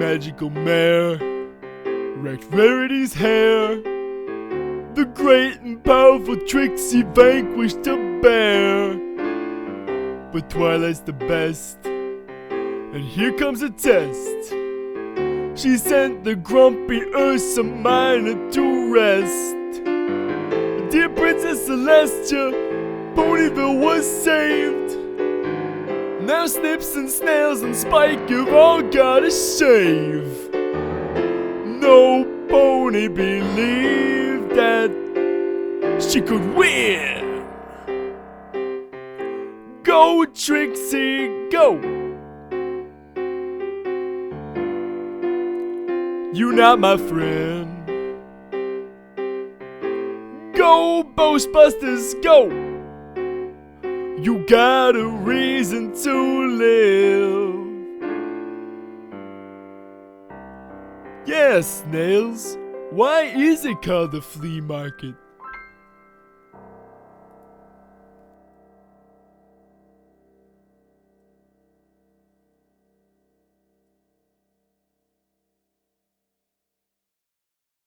magical mare wrecked Rarity's hair. The great and powerful Trixie vanquished a bear. But Twilight's the best, and here comes a test. She sent the grumpy Ursa Minor to rest. Dear Princess Celestia, Ponyville was saved. Now Snips and Snails and Spike have all gotta shave. No pony believed that she could win. Go, Trixie, go! You not my friend. Go, Ghostbusters, go! You got a reason to live. Yeah, Snails, why is it called the flea market?